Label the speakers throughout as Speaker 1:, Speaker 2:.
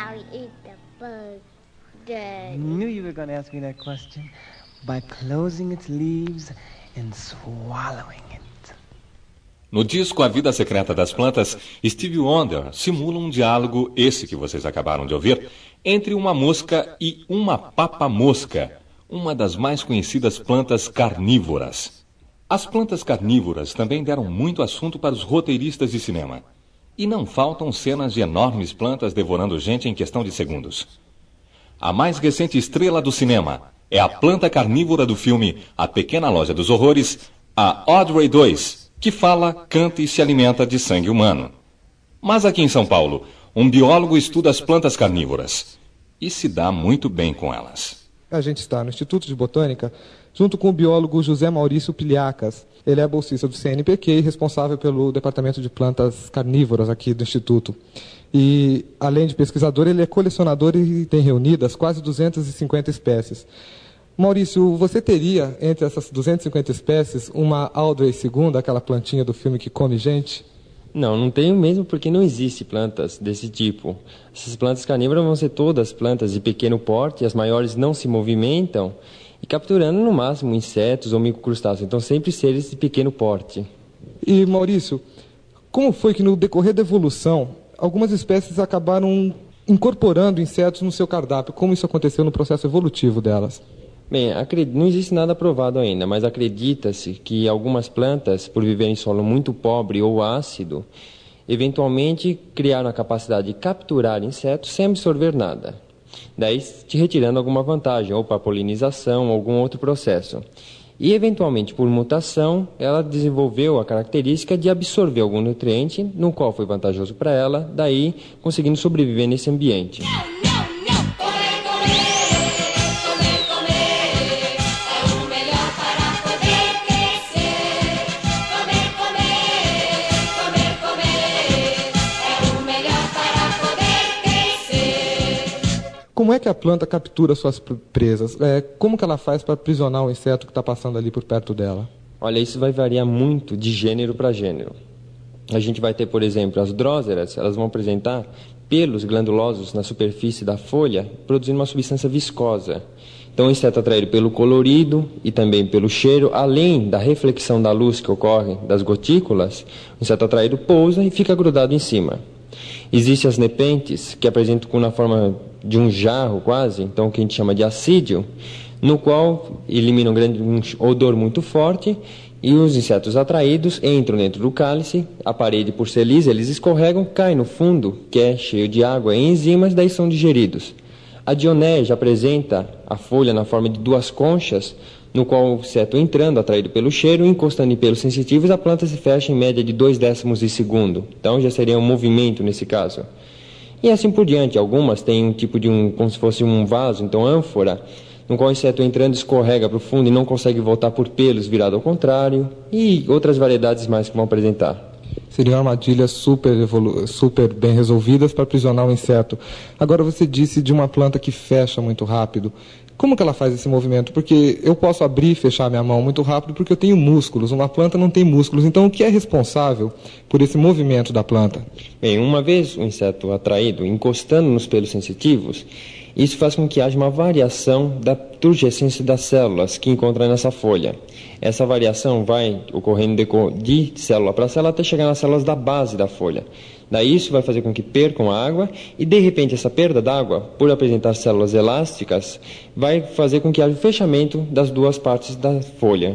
Speaker 1: I eat the bug, Daddy?
Speaker 2: Knew you were going to ask me that question. By closing its leaves and swallowing it.
Speaker 3: No disco A Vida Secreta das Plantas, Stevie Wonder simula um diálogo, esse que vocês acabaram de ouvir, entre uma mosca e uma papa-mosca, uma das mais conhecidas plantas carnívoras. As plantas carnívoras também deram muito assunto para os roteiristas de cinema. E não faltam cenas de enormes plantas devorando gente em questão de segundos. A mais recente estrela do cinema é a planta carnívora do filme A Pequena Loja dos Horrores, a Audrey II, que fala, canta e se alimenta de sangue humano. Mas aqui em São Paulo, um biólogo estuda as plantas carnívoras e se dá muito bem com elas.
Speaker 4: A gente está no Instituto de Botânica, junto com o biólogo José Maurício Piliacas. Ele é bolsista do CNPq e responsável pelo Departamento de Plantas Carnívoras aqui do Instituto. E, além de pesquisador, ele é colecionador e tem reunidas quase 250 espécies. Maurício, você teria, entre essas 250 espécies, uma Audrey II, aquela plantinha do filme que come gente?
Speaker 5: Não tenho mesmo, porque não existe plantas desse tipo. Essas plantas carnívoras vão ser todas plantas de pequeno porte, as maiores não se movimentam, e capturando no máximo insetos ou microcrustáceos, então sempre seres de pequeno porte.
Speaker 4: E, Maurício, como foi que no decorrer da evolução, algumas espécies acabaram incorporando insetos no seu cardápio? Como isso aconteceu no processo evolutivo delas?
Speaker 5: Bem, não existe nada provado ainda, mas acredita-se que algumas plantas, por viverem em solo muito pobre ou ácido, eventualmente criaram a capacidade de capturar insetos sem absorver nada. Daí te retirando alguma vantagem, ou para polinização, ou algum outro processo. E, eventualmente, por mutação, ela desenvolveu a característica de absorver algum nutriente, no qual foi vantajoso para ela, daí conseguindo sobreviver nesse ambiente.
Speaker 4: Como é que a planta captura suas presas? Como que ela faz para aprisionar o inseto que está passando ali por perto dela?
Speaker 5: Olha, isso vai variar muito de gênero para gênero. A gente vai ter, por exemplo, as dróseras, elas vão apresentar pelos glandulosos na superfície da folha, produzindo uma substância viscosa. Então, o inseto atraído pelo colorido e também pelo cheiro, além da reflexão da luz que ocorre das gotículas, o inseto atraído pousa e fica grudado em cima. Existem as nepentes, que apresentam na forma de um jarro quase, então que a gente chama de assídio, no qual elimina um odor muito forte e os insetos atraídos entram dentro do cálice, a parede por ser lisa, eles escorregam, caem no fundo, que é cheio de água e enzimas, daí são digeridos. A dionégia apresenta a folha na forma de duas conchas, no qual o inseto entrando, atraído pelo cheiro, encostando em pelos sensitivos, a planta se fecha em média de 0,2 de segundo. Então já seria um movimento nesse caso. E assim por diante. Algumas têm um tipo de como se fosse um vaso, então ânfora, no qual o inseto entrando escorrega para o fundo e não consegue voltar por pelos virado ao contrário, e outras variedades mais que vão apresentar.
Speaker 4: Seriam armadilhas super bem resolvidas para aprisionar o inseto. Agora você disse de uma planta que fecha muito rápido. Como que ela faz esse movimento? Porque eu posso abrir e fechar minha mão muito rápido porque eu tenho músculos. Uma planta não tem músculos. Então, o que é responsável por esse movimento da planta?
Speaker 5: Bem, uma vez o inseto atraído, encostando nos pelos sensitivos, isso faz com que haja uma variação da turgescência das células que encontra nessa folha. Essa variação vai ocorrendo de célula para célula até chegar nas células da base da folha. Daí isso vai fazer com que percam a água e, de repente, essa perda d'água, por apresentar células elásticas, vai fazer com que haja o fechamento das duas partes da folha.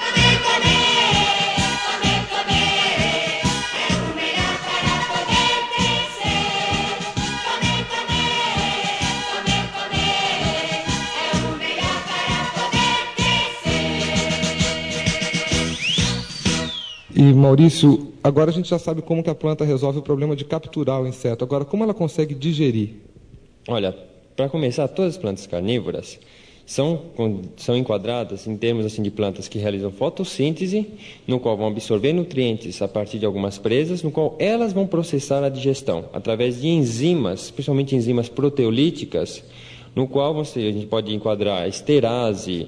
Speaker 4: E, Maurício, agora a gente já sabe como que a planta resolve o problema de capturar o inseto. Agora, como ela consegue digerir?
Speaker 5: Olha, para começar, todas as plantas carnívoras são enquadradas em termos assim, de plantas que realizam fotossíntese, no qual vão absorver nutrientes a partir de algumas presas, no qual elas vão processar a digestão através de enzimas, principalmente enzimas proteolíticas, no qual a gente pode enquadrar a esterase,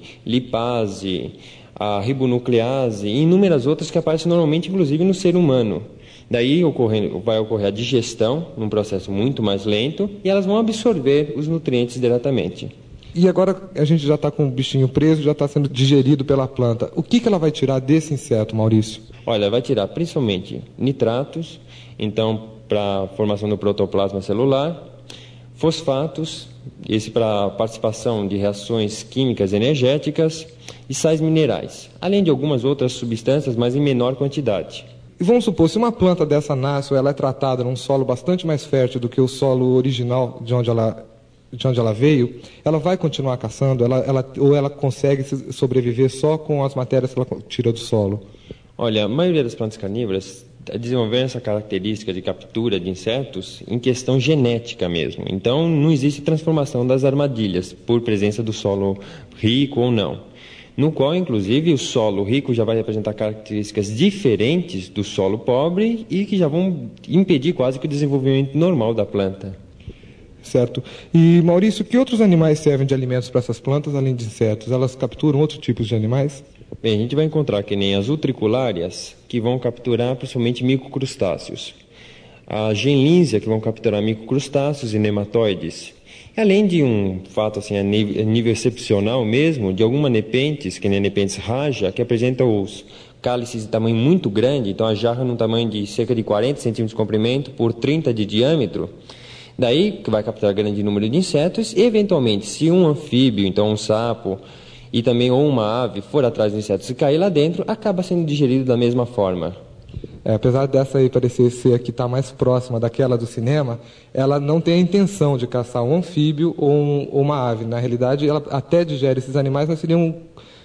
Speaker 5: lipase, a ribonuclease e inúmeras outras que aparecem normalmente, inclusive, no ser humano. Daí vai ocorrer a digestão, num processo muito mais lento, e elas vão absorver os nutrientes diretamente.
Speaker 4: E agora a gente já está com o bichinho preso, já está sendo digerido pela planta. O que ela vai tirar desse inseto, Maurício?
Speaker 5: Olha, vai tirar principalmente nitratos, então para a formação do protoplasma celular, fosfatos, esse para participação de reações químicas energéticas, e sais minerais, além de algumas outras substâncias, mas em menor quantidade.
Speaker 4: E vamos supor, se uma planta dessa nasce ou ela é tratada num solo bastante mais fértil do que o solo original de onde ela veio, ela vai continuar caçando, ou ela consegue sobreviver só com as matérias que ela tira do solo?
Speaker 5: Olha, a maioria das plantas carnívoras desenvolveram essa característica de captura de insetos em questão genética mesmo. Então, não existe transformação das armadilhas por presença do solo rico ou não. No qual, inclusive, o solo rico já vai apresentar características diferentes do solo pobre e que já vão impedir quase que o desenvolvimento normal da planta.
Speaker 4: Certo. E, Maurício, que outros animais servem de alimentos para essas plantas, além de insetos? Elas capturam outros tipos de animais?
Speaker 5: Bem, a gente vai encontrar que nem as utriculárias, que vão capturar principalmente micocrustáceos. A genlínsia, que vão capturar micocrustáceos e nematóides. Além de um fato assim, a nível excepcional mesmo, de algumas nepentes, que nem a nepentes raja, que apresentam os cálices de tamanho muito grande, então a jarra num tamanho de cerca de 40 centímetros de comprimento por 30 de diâmetro, daí que vai capturar grande número de insetos, e eventualmente, se um anfíbio, então um sapo, e também ou uma ave for atrás dos insetos e cair lá dentro, acaba sendo digerido da mesma forma.
Speaker 4: Apesar dessa aí parecer ser a que está mais próxima daquela do cinema, ela não tem a intenção de caçar um anfíbio ou uma ave. Na realidade, ela até digere esses animais, mas seriam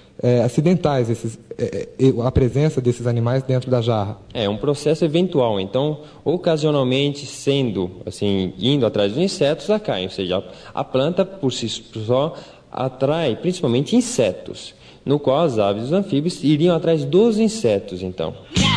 Speaker 4: acidentais a presença desses animais dentro da jarra. É
Speaker 5: um processo eventual. Então, ocasionalmente, indo atrás dos insetos, ela cai. Ou seja, a planta, por si só, atrai principalmente insetos, no qual as aves e os anfíbios iriam atrás dos insetos, então.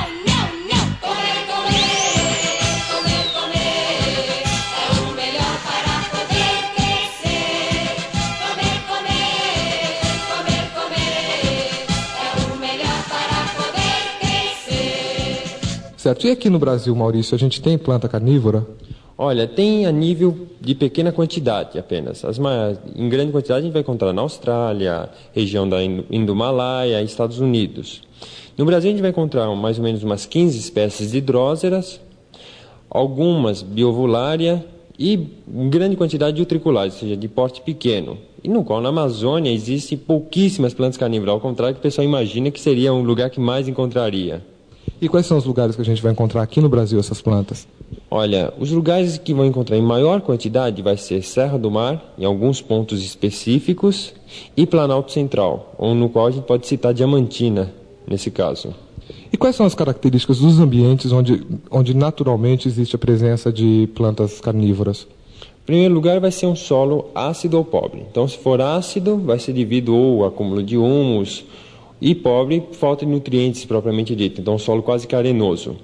Speaker 4: Certo. E aqui no Brasil, Maurício, a gente tem planta carnívora?
Speaker 5: Olha, tem a nível de pequena quantidade apenas. Em grande quantidade a gente vai encontrar na Austrália, região da Indomalaia e Estados Unidos. No Brasil a gente vai encontrar mais ou menos umas 15 espécies de dróseras, algumas biovulária e grande quantidade de utriculares, ou seja, de porte pequeno. E no qual na Amazônia existem pouquíssimas plantas carnívoras, ao contrário que o pessoal imagina que seria um lugar que mais encontraria.
Speaker 4: E quais são os lugares que a gente vai encontrar aqui no Brasil essas plantas?
Speaker 5: Olha, os lugares que vão encontrar em maior quantidade vai ser Serra do Mar, em alguns pontos específicos, e Planalto Central, no qual a gente pode citar Diamantina, nesse caso.
Speaker 4: E quais são as características dos ambientes onde naturalmente existe a presença de plantas carnívoras?
Speaker 5: Em primeiro lugar, vai ser um solo ácido ou pobre. Então, se for ácido, vai ser devido ao acúmulo de humus, e pobre, falta de nutrientes propriamente dito, então um solo quase que arenoso.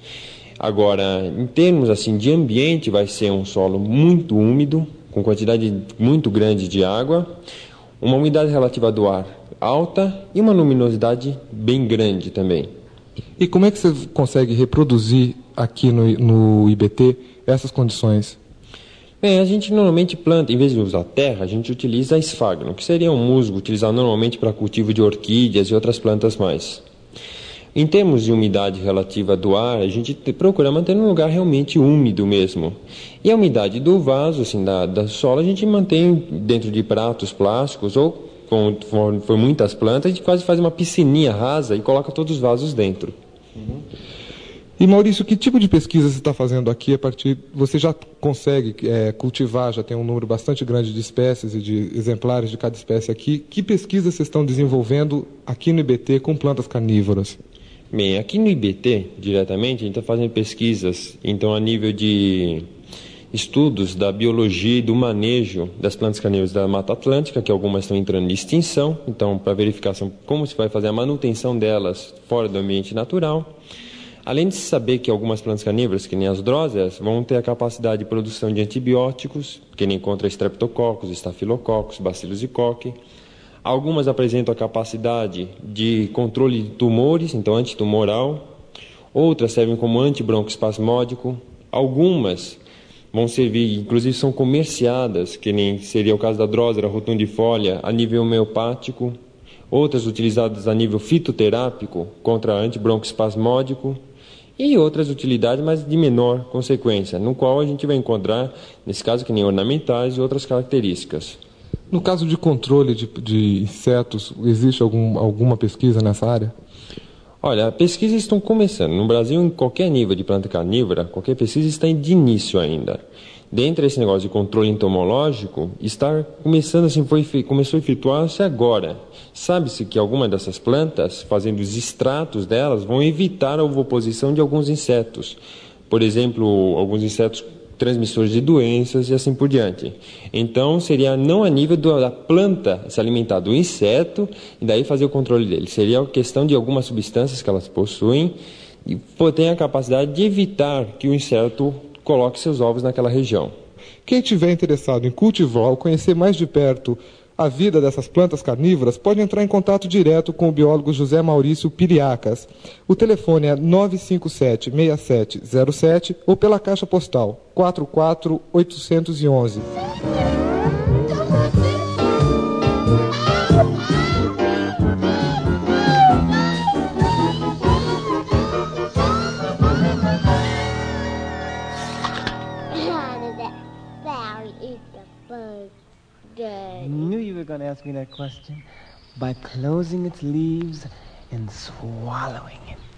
Speaker 5: Agora, em termos de ambiente, vai ser um solo muito úmido, com quantidade muito grande de água, uma umidade relativa do ar alta e uma luminosidade bem grande também.
Speaker 4: E como é que você consegue reproduzir aqui no IBT essas condições?
Speaker 5: Bem, a gente normalmente planta, em vez de usar terra, a gente utiliza esfagno, que seria um musgo utilizado normalmente para cultivo de orquídeas e outras plantas mais. Em termos de umidade relativa do ar, a gente procura manter num lugar realmente úmido mesmo. E a umidade do vaso, da solo, a gente mantém dentro de pratos plásticos ou, como for muitas plantas, a gente quase faz uma piscininha rasa e coloca todos os vasos dentro.
Speaker 4: Uhum. E Maurício, que tipo de pesquisa você está fazendo aqui você já consegue cultivar, já tem um número bastante grande de espécies e de exemplares de cada espécie aqui. Que pesquisa vocês estão desenvolvendo aqui no IBT com plantas carnívoras?
Speaker 5: Bem, aqui no IBT, diretamente, a gente está fazendo pesquisas, então, a nível de estudos da biologia e do manejo das plantas carnívoras da Mata Atlântica, que algumas estão entrando em extinção, então, para verificação como se vai fazer a manutenção delas fora do ambiente natural. Além de se saber que algumas plantas carnívoras, que nem as dróseas, vão ter a capacidade de produção de antibióticos, que nem contra estreptococcus, estafilococcus, bacillus e coque. Algumas apresentam a capacidade de controle de tumores, então antitumoral. Outras servem como antibroncoespasmódico. Algumas vão servir, inclusive são comerciadas, que nem seria o caso da Drosera rotundifolia, a nível homeopático. Outras utilizadas a nível fitoterápico contra antibroncoespasmódico. E outras utilidades, mas de menor consequência, no qual a gente vai encontrar, nesse caso, que nem ornamentais e outras características.
Speaker 4: No caso de controle de insetos, existe alguma pesquisa nessa área?
Speaker 5: Olha, pesquisas estão começando. No Brasil, em qualquer nível de planta carnívora, qualquer pesquisa está de início ainda. Dentro desse negócio de controle entomológico, está começando assim, começou a efetuar-se agora. Sabe-se que algumas dessas plantas, fazendo os extratos delas, vão evitar a ovoposição de alguns insetos. Por exemplo, alguns insetos transmissores de doenças e assim por diante. Então, seria não a nível da planta se alimentar do inseto e daí fazer o controle dele. Seria a questão de algumas substâncias que elas possuem e tem a capacidade de evitar que o inseto coloque seus ovos naquela região.
Speaker 4: Quem tiver interessado em cultivar ou conhecer mais de perto a vida dessas plantas carnívoras, pode entrar em contato direto com o biólogo José Maurício Piriacas. O telefone é 957-6707 ou pela caixa postal 44811.
Speaker 2: I knew you were going to ask me that question. By closing its leaves and swallowing it.